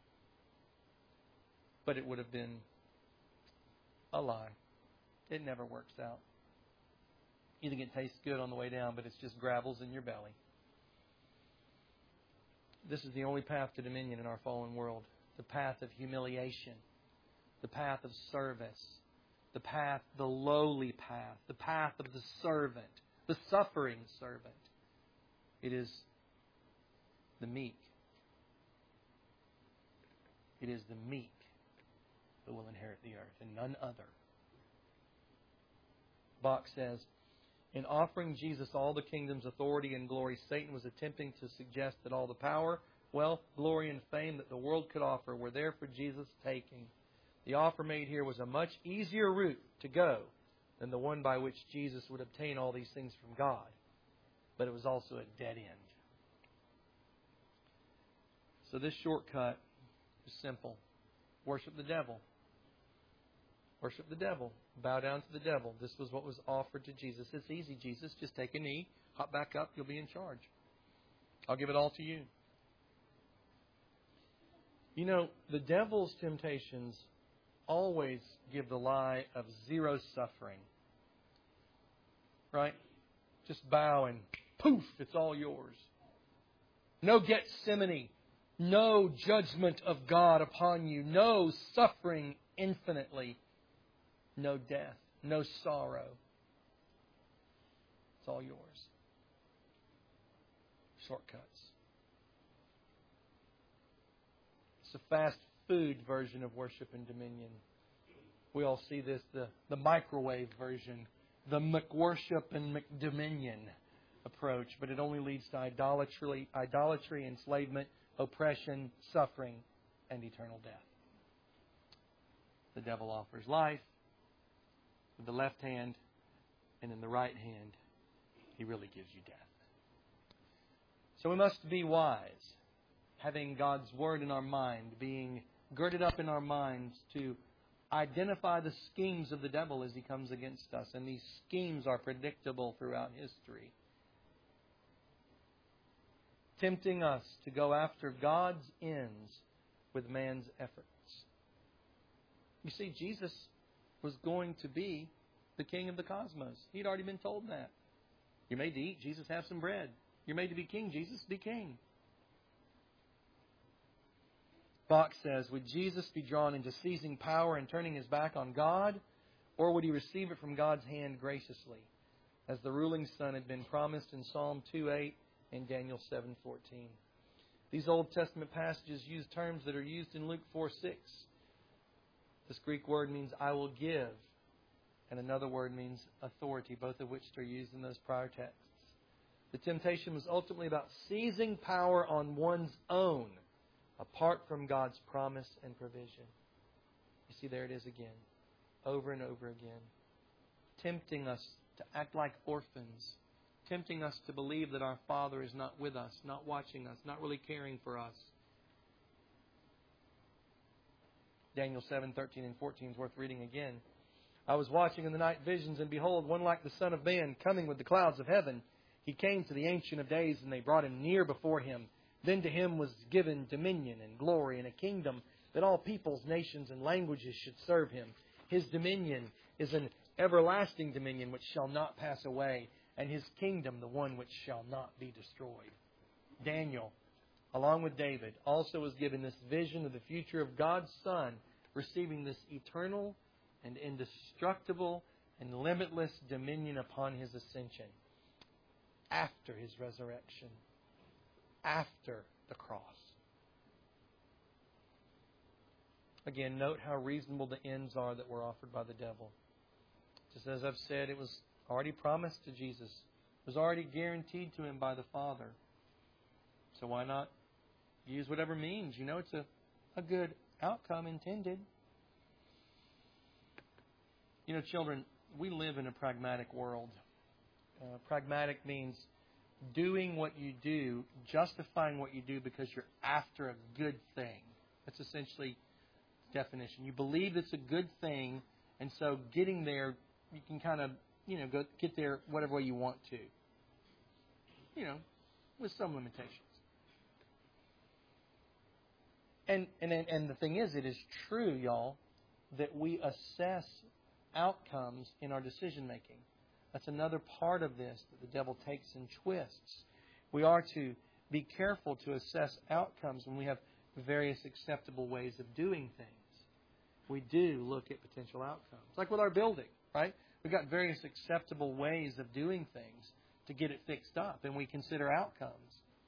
But it would have been a lie. It never works out. You think it tastes good on the way down, but it's just gravels in your belly. This is the only path to dominion in our fallen world. The path of humiliation. The path of service. The path, the lowly path. The path of the servant. The suffering servant. It is the meek. It is the meek who will inherit the earth, and none other. Bach says, in offering Jesus all the kingdom's authority and glory, Satan was attempting to suggest that all the power, wealth, glory, and fame that the world could offer were there for Jesus' taking. The offer made here was a much easier route to go than the one by which Jesus would obtain all these things from God. But it was also a dead end. So this shortcut is simple. Worship the devil. Worship the devil. Bow down to the devil. This was what was offered to Jesus. It's easy, Jesus. Just take a knee, hop back up, you'll be in charge. I'll give it all to you. You know, the devil's temptations always give the lie of zero suffering. Right? Just bow and poof, it's all yours. No Gethsemane. No judgment of God upon you. No suffering infinitely. No death. No sorrow. It's all yours. Shortcuts. It's a fast food version of worship and dominion. We all see this, the, the microwave version. The McWorship and McDominion. approach, but it only leads to idolatry, idolatry, enslavement, oppression, suffering, and eternal death. The devil offers life with the left hand, and in the right hand, he really gives you death. So we must be wise, having God's Word in our mind, being girded up in our minds to identify the schemes of the devil as he comes against us. And these schemes are predictable throughout history, tempting us to go after God's ends with man's efforts. You see, Jesus was going to be the king of the cosmos. He'd already been told that. You're made to eat, Jesus, have some bread. You're made to be king, Jesus, be king. Fox says, would Jesus be drawn into seizing power and turning his back on God, or would he receive it from God's hand graciously, as the ruling son had been promised in Psalm two eight and Daniel seven fourteen? These Old Testament passages use terms that are used in Luke four six. This Greek word means I will give, and another word means authority, both of which are used in those prior texts. The temptation was ultimately about seizing power on one's own, apart from God's promise and provision. You see, there it is again, over and over again, tempting us to act like orphans, tempting us to believe that our Father is not with us, not watching us, not really caring for us. Daniel seven thirteen and fourteen is worth reading again. I was watching in the night visions, and behold, one like the Son of Man, coming with the clouds of heaven. He came to the Ancient of Days, and they brought him near before him. Then to him was given dominion and glory and a kingdom, that all peoples, nations, and languages should serve him. His dominion is an everlasting dominion which shall not pass away, and his kingdom the one which shall not be destroyed. Daniel, along with David, also was given this vision of the future of God's Son, receiving this eternal and indestructible and limitless dominion upon his ascension, after his resurrection, after the cross. Again, note how reasonable the ends are that were offered by the devil. Just as I've said, it was already promised to Jesus. It was already guaranteed to him by the Father. So why not use whatever means? You know, it's a, a good outcome intended. You know, children, we live in a pragmatic world. Uh, pragmatic means doing what you do, justifying what you do because you're after a good thing. That's essentially the definition. You believe it's a good thing, and so getting there, you can kind of, you know, go get there whatever way you want to. You know, with some limitations. And and and the thing is, it is true, y'all, that we assess outcomes in our decision making. That's another part of this that the devil takes and twists. We are to be careful to assess outcomes when we have various acceptable ways of doing things. We do look at potential outcomes. Like with our building, right? We've got various acceptable ways of doing things to get it fixed up, and we consider outcomes.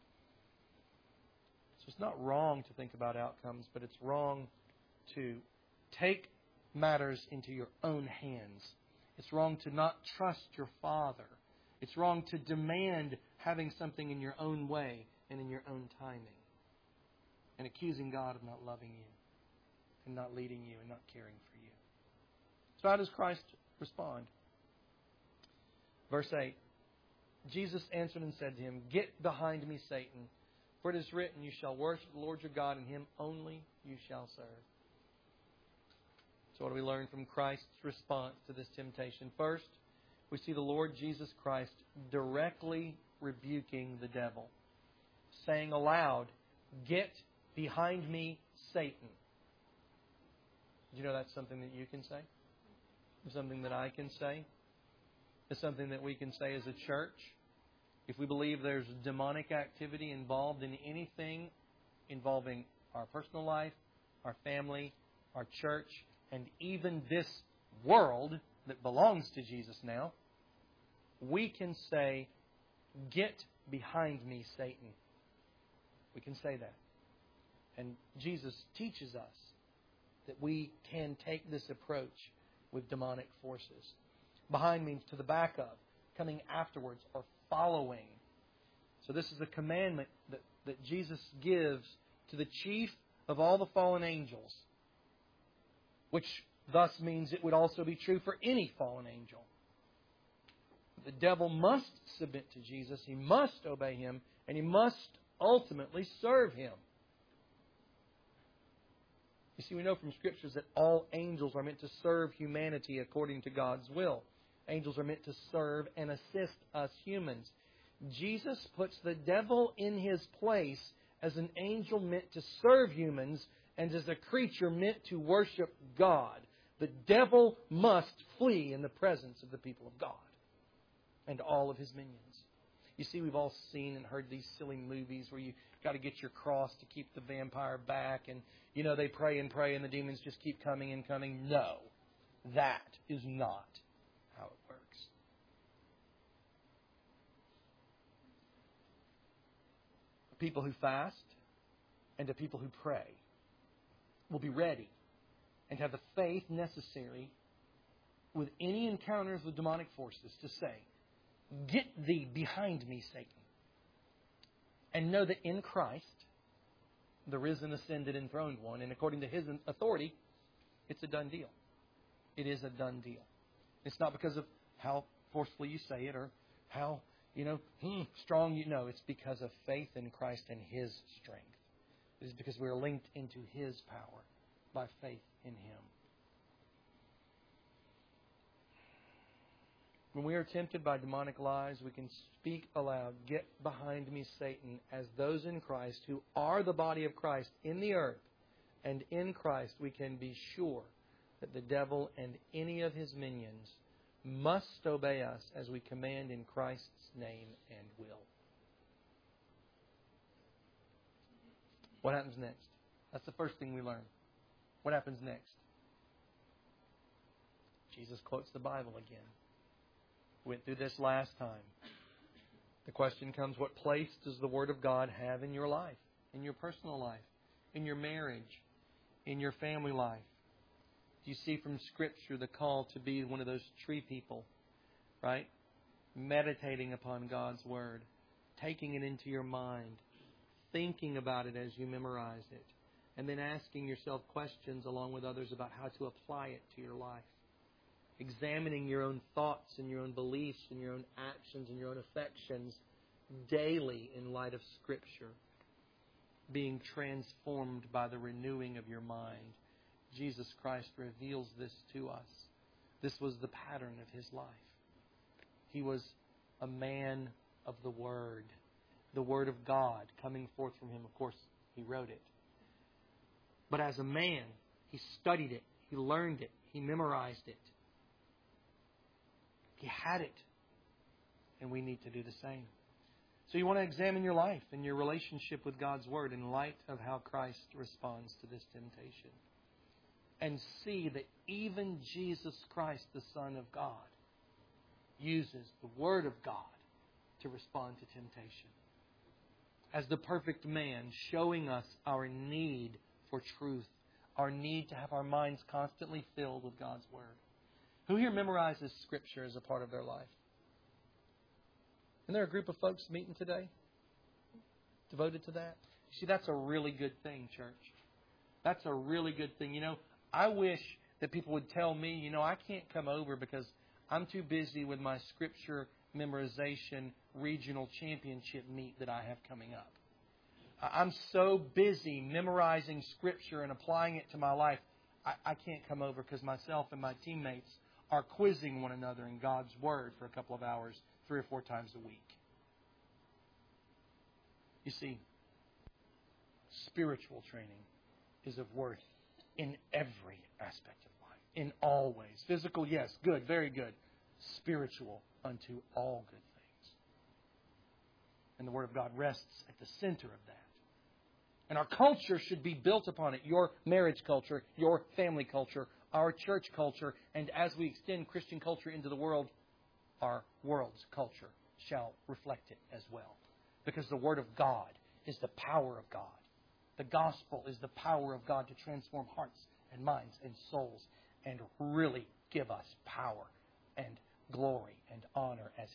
So it's not wrong to think about outcomes, but it's wrong to take matters into your own hands. It's wrong to not trust your Father. It's wrong to demand having something in your own way and in your own timing, and accusing God of not loving you and not leading you and not caring for you. So how does Christ respond? Verse eight, Jesus answered and said to him, "Get behind me, Satan, for it is written, you shall worship the Lord your God, and him only you shall serve." So what do we learn from Christ's response to this temptation? First, we see the Lord Jesus Christ directly rebuking the devil, saying aloud, "Get behind me, Satan." Do you know that's something that you can say? It's something that I can say. It's something that we can say as a church. If we believe there's demonic activity involved in anything involving our personal life, our family, our church, and even this world that belongs to Jesus now, we can say, "Get behind me, Satan." We can say that. And Jesus teaches us that we can take this approach with demonic forces. Behind means to the back of, coming afterwards or following. So this is a commandment that, that Jesus gives to the chief of all the fallen angels, which thus means it would also be true for any fallen angel. The devil must submit to Jesus, he must obey Him, and he must ultimately serve Him. You see, we know from Scriptures that all angels are meant to serve humanity according to God's will. Angels are meant to serve and assist us humans. Jesus puts the devil in his place as an angel meant to serve humans and as a creature meant to worship God. The devil must flee in the presence of the people of God and all of His minions. You see, we've all seen and heard these silly movies where you got to get your cross to keep the vampire back, and you know they pray and pray and the demons just keep coming and coming. No, that is not how it works. People who fast and the people who pray will be ready and have the faith necessary with any encounters with demonic forces to say, "Get thee behind me, Satan." And know that in Christ, the risen, ascended, enthroned one, and according to His authority, it's a done deal. It is a done deal. It's not because of how forcefully you say it or how, you know, hmm, strong you know. It's because of faith in Christ and His strength. It is because we are linked into His power by faith in Him. When we are tempted by demonic lies, we can speak aloud, "Get behind me, Satan," as those in Christ who are the body of Christ in the earth. And in Christ we can be sure that the devil and any of his minions must obey us as we command in Christ's name and will. What happens next? That's the first thing we learn. What happens next? Jesus quotes the Bible again. We went through this last time. The question comes, what place does the Word of God have in your life, in your personal life, in your marriage, in your family life? Do you see from Scripture the call to be one of those tree people, right? Meditating upon God's Word, taking it into your mind, thinking about it as you memorize it, and then asking yourself questions along with others about how to apply it to your life. Examining your own thoughts and your own beliefs and your own actions and your own affections daily in light of Scripture. Being transformed by the renewing of your mind. Jesus Christ reveals this to us. This was the pattern of His life. He was a man of the Word. The Word of God coming forth from Him. Of course, He wrote it. But as a man, He studied it. He learned it. He memorized it. He had it. And we need to do the same. So you want to examine your life and your relationship with God's Word in light of how Christ responds to this temptation. And see that even Jesus Christ, the Son of God, uses the Word of God to respond to temptation. As the perfect man, showing us our need for truth, our need to have our minds constantly filled with God's Word. Who here memorizes Scripture as a part of their life? Isn't there a group of folks meeting today devoted to that? See, that's a really good thing, church. That's a really good thing. You know, I wish that people would tell me, you know, I can't come over because I'm too busy with my Scripture memorization regional championship meet that I have coming up. I'm so busy memorizing Scripture and applying it to my life, I, I can't come over because myself and my teammates are quizzing one another in God's Word for a couple of hours, three or four times a week. You see, spiritual training is of worth in every aspect of life, in all ways. Physical, yes, good, very good. Spiritual, unto all good things. And the Word of God rests at the center of that. And our culture should be built upon it. Your marriage culture, your family culture, our church culture, and as we extend Christian culture into the world, our world's culture shall reflect it as well. Because the Word of God is the power of God. The gospel is the power of God to transform hearts and minds and souls and really give us power and glory and honor as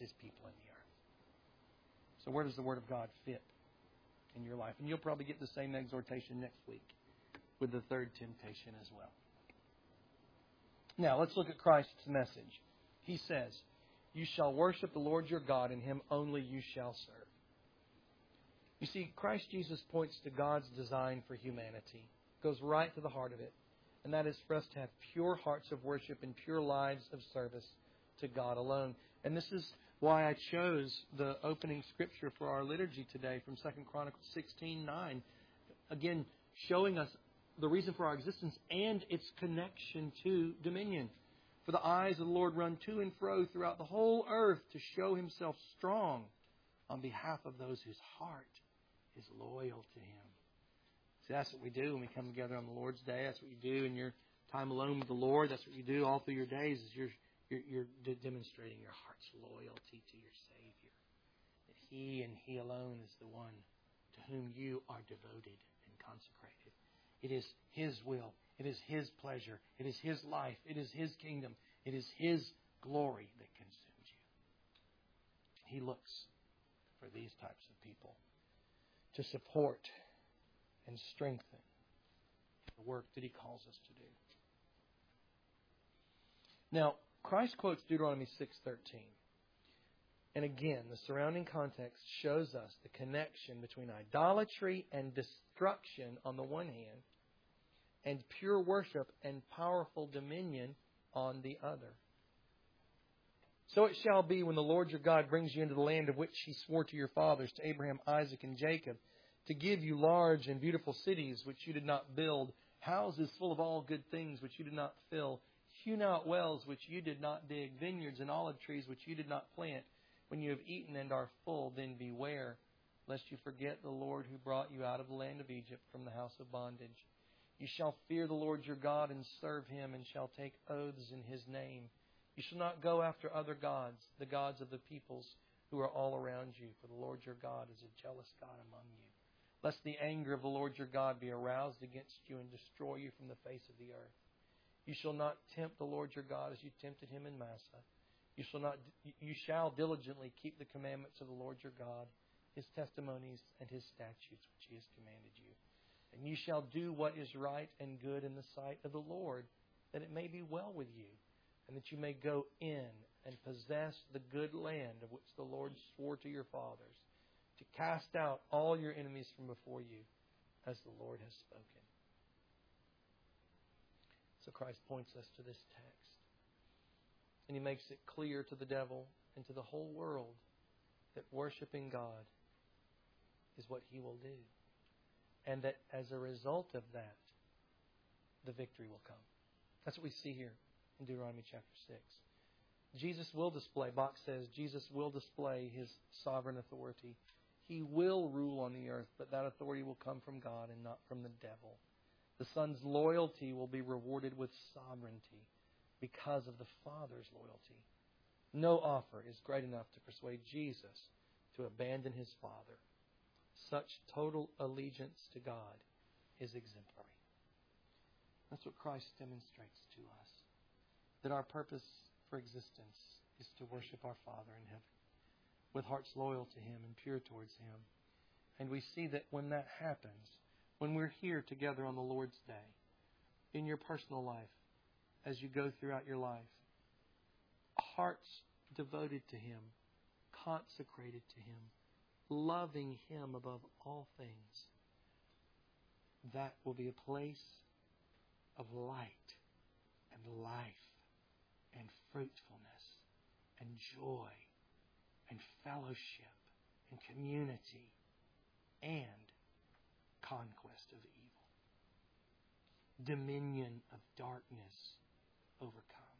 His people in the earth. So where does the Word of God fit in your life? And you'll probably get the same exhortation next week with the third temptation as well. Now, let's look at Christ's message. He says, "You shall worship the Lord your God, and Him only you shall serve." You see, Christ Jesus points to God's design for humanity. Goes right to the heart of it. And that is for us to have pure hearts of worship and pure lives of service to God alone. And this is why I chose the opening scripture for our liturgy today from Second Chronicles sixteen nine. Again, showing us the reason for our existence and its connection to dominion. For the eyes of the Lord run to and fro throughout the whole earth to show Himself strong on behalf of those whose heart is loyal to Him. See, that's what we do when we come together on the Lord's Day. That's what you do in your time alone with the Lord. That's what you do all through your days, is you're, you're, you're demonstrating your heart's loyalty to your Savior. That He and He alone is the one to whom you are devoted and consecrated. It is His will. It is His pleasure. It is His life. It is His kingdom. It is His glory that consumes you. He looks for these types of people to support and strengthen the work that He calls us to do. Now, Christ quotes Deuteronomy six thirteen. And again, the surrounding context shows us the connection between idolatry and destruction on the one hand, and pure worship and powerful dominion on the other. "So it shall be when the Lord your God brings you into the land of which He swore to your fathers, to Abraham, Isaac, and Jacob, to give you large and beautiful cities which you did not build, houses full of all good things which you did not fill, hewn out wells which you did not dig, vineyards and olive trees which you did not plant. When you have eaten and are full, then beware, lest you forget the Lord who brought you out of the land of Egypt from the house of bondage. You shall fear the Lord your God and serve Him, and shall take oaths in His name. You shall not go after other gods, the gods of the peoples who are all around you, for the Lord your God is a jealous God among you. Lest the anger of the Lord your God be aroused against you and destroy you from the face of the earth. You shall not tempt the Lord your God as you tempted Him in Massah. You shall not. You shall diligently keep the commandments of the Lord your God, His testimonies and His statutes which He has commanded you. And you shall do what is right and good in the sight of the Lord, that it may be well with you, and that you may go in and possess the good land of which the Lord swore to your fathers, to cast out all your enemies from before you, as the Lord has spoken." So Christ points us to this text. And He makes it clear to the devil and to the whole world that worshiping God is what He will do. And that as a result of that, the victory will come. That's what we see here in Deuteronomy chapter six. Jesus will display, Bach says, Jesus will display His sovereign authority. He will rule on the earth, but that authority will come from God and not from the devil. The Son's loyalty will be rewarded with sovereignty because of the Father's loyalty. No offer is great enough to persuade Jesus to abandon His Father. Such total allegiance to God is exemplary. That's what Christ demonstrates to us. That our purpose for existence is to worship our Father in heaven with hearts loyal to Him and pure towards Him. And we see that when that happens, when we're here together on the Lord's Day, in your personal life, as you go throughout your life, hearts devoted to Him, consecrated to Him, loving Him above all things, that will be a place of light and life and fruitfulness and joy and fellowship and community and conquest of evil. Dominion of darkness overcome.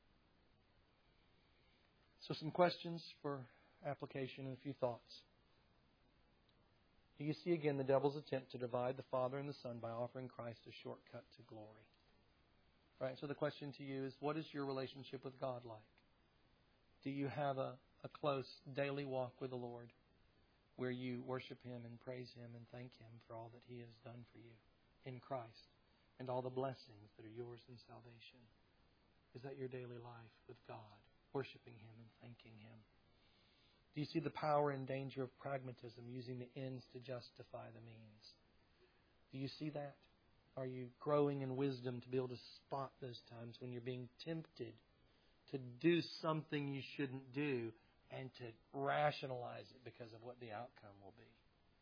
So some questions for application and a few thoughts. Do you see again the devil's attempt to divide the Father and the Son by offering Christ a shortcut to glory? Right. So the question to you is, what is your relationship with God like? Do you have a, a close daily walk with the Lord where you worship Him and praise Him and thank Him for all that He has done for you in Christ and all the blessings that are yours in salvation? Is that your daily life with God, worshiping Him and thanking Him? Do you see the power and danger of pragmatism, using the ends to justify the means? Do you see that? Are you growing in wisdom to be able to spot those times when you're being tempted to do something you shouldn't do and to rationalize it because of what the outcome will be?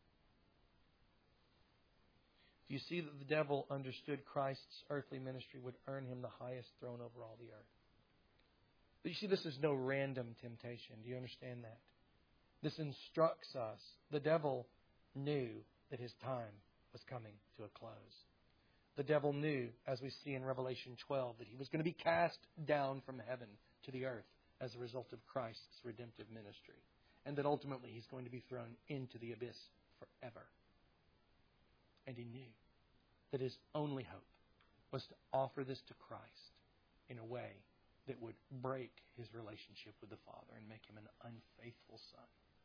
Do you see that the devil understood Christ's earthly ministry would earn him the highest throne over all the earth? But you see, this is no random temptation. Do you understand that? This instructs us. The devil knew that his time was coming to a close. The devil knew, as we see in Revelation twelve, that he was going to be cast down from heaven to the earth as a result of Christ's redemptive ministry, and that ultimately he's going to be thrown into the abyss forever. And he knew that his only hope was to offer this to Christ in a way that would break his relationship with the Father and make him an unfaithful son.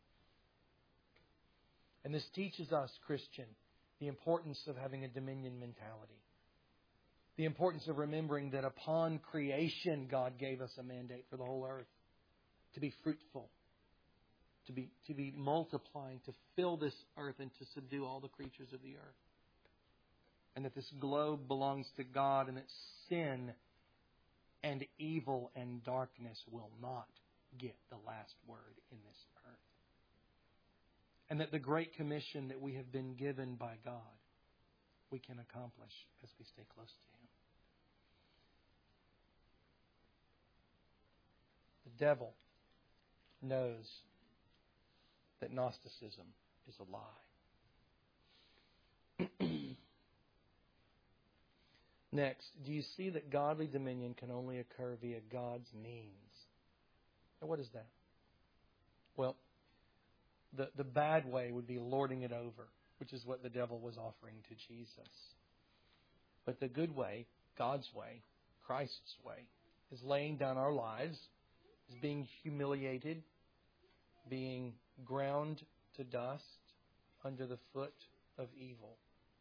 And this teaches us, Christian, the importance of having a dominion mentality. The importance of remembering that upon creation, God gave us a mandate for the whole earth to be fruitful, to be, to be multiplying, to fill this earth and to subdue all the creatures of the earth. And that this globe belongs to God, and that sin and evil and darkness will not get the last word in this earth. And that the Great Commission that we have been given by God, we can accomplish as we stay close to Him. The devil knows that Gnosticism is a lie. Next, do you see that godly dominion can only occur via God's means? And what is that? Well, the, the bad way would be lording it over, which is what the devil was offering to Jesus. But the good way, God's way, Christ's way, is laying down our lives, is being humiliated, being ground to dust under the foot of evil,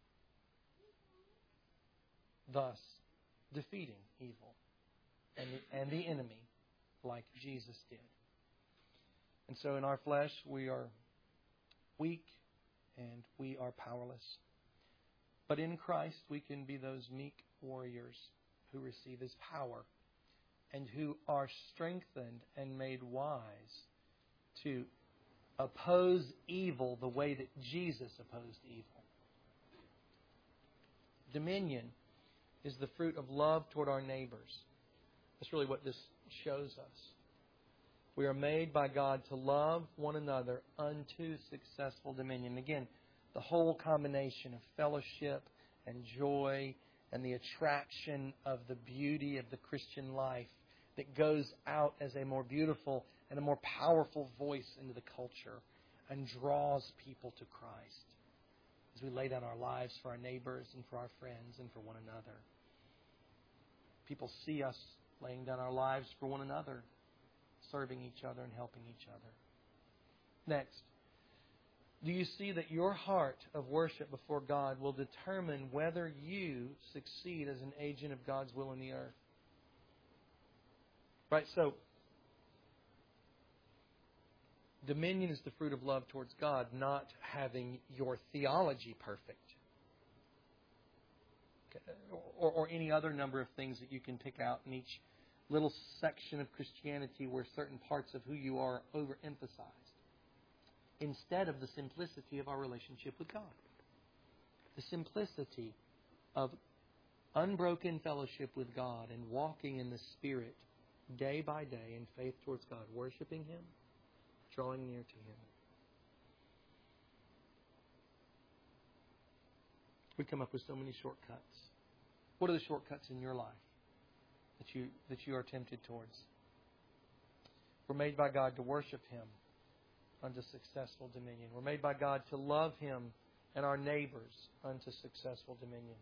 thus defeating evil and the, and the enemy like Jesus did. And so in our flesh we are weak and we are powerless. But in Christ we can be those meek warriors who receive His power and who are strengthened and made wise to oppose evil the way that Jesus opposed evil. Dominion is the fruit of love toward our neighbors. That's really what this shows us. We are made by God to love one another unto successful dominion. Again, the whole combination of fellowship and joy and the attraction of the beauty of the Christian life that goes out as a more beautiful and a more powerful voice into the culture and draws people to Christ as we lay down our lives for our neighbors and for our friends and for one another. People see us laying down our lives for one another, serving each other and helping each other. Next, do you see that your heart of worship before God will determine whether you succeed as an agent of God's will in the earth? Right, so dominion is the fruit of love towards God, not having your theology perfect. Or, or any other number of things that you can pick out in each little section of Christianity where certain parts of who you are are overemphasized, instead of the simplicity of our relationship with God. The simplicity of unbroken fellowship with God and walking in the Spirit day by day in faith towards God, worshiping Him, drawing near to Him. We come up with so many shortcuts. What are the shortcuts in your life that you that you are tempted towards? We're made by God to worship Him unto successful dominion. We're made by God to love Him and our neighbors unto successful dominion.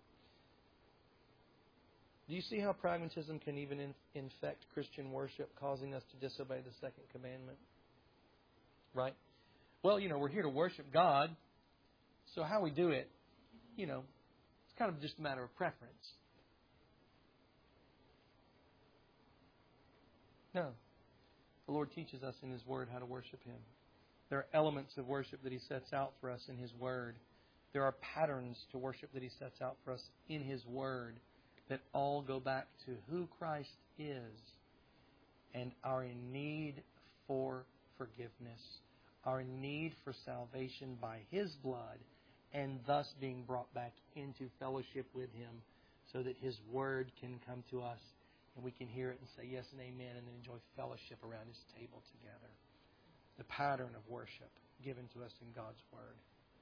Do you see how pragmatism can even in, infect Christian worship, causing us to disobey the second commandment? Right? Well, you know, we're here to worship God, so how we do it, you know, it's kind of just a matter of preference. No. The Lord teaches us in His Word how to worship Him. There are elements of worship that He sets out for us in His Word. There are patterns to worship that He sets out for us in His Word that all go back to who Christ is and our need for forgiveness, our need for salvation by His blood, and thus being brought back into fellowship with Him so that His Word can come to us and we can hear it and say yes and amen and then enjoy fellowship around His table together. The pattern of worship given to us in God's Word.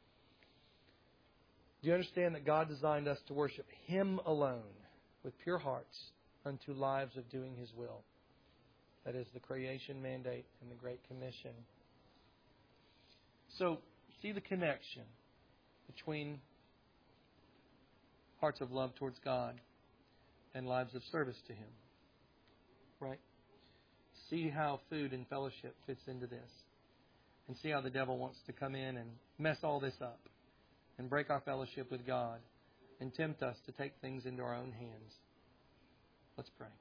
Do you understand that God designed us to worship Him alone with pure hearts unto lives of doing His will? That is the creation mandate and the Great Commission. So, see the connection between hearts of love towards God and lives of service to Him. Right? See how food and fellowship fits into this. And see how the devil wants to come in and mess all this up and break our fellowship with God and tempt us to take things into our own hands. Let's pray.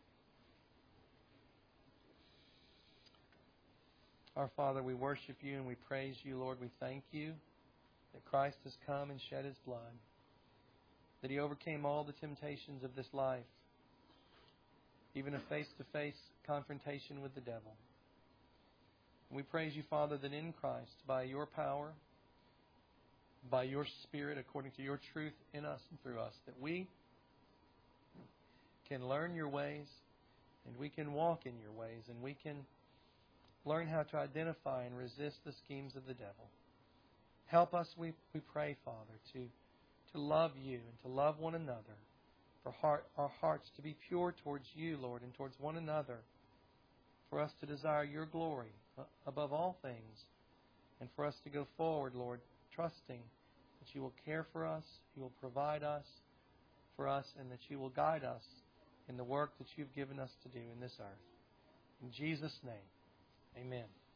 Our Father, we worship You and we praise You, Lord. We thank You that Christ has come and shed His blood, that He overcame all the temptations of this life, even a face-to-face confrontation with the devil. And we praise You, Father, that in Christ, by Your power, by Your Spirit, according to Your truth in us and through us, that we can learn Your ways and we can walk in Your ways and we can learn how to identify and resist the schemes of the devil. Help us, we, we pray, Father, to, to love You and to love one another, for heart, our hearts to be pure towards You, Lord, and towards one another, for us to desire Your glory above all things, and for us to go forward, Lord, trusting that You will care for us, You will provide us for us, and that You will guide us in the work that You've given us to do in this earth. In Jesus' name, amen.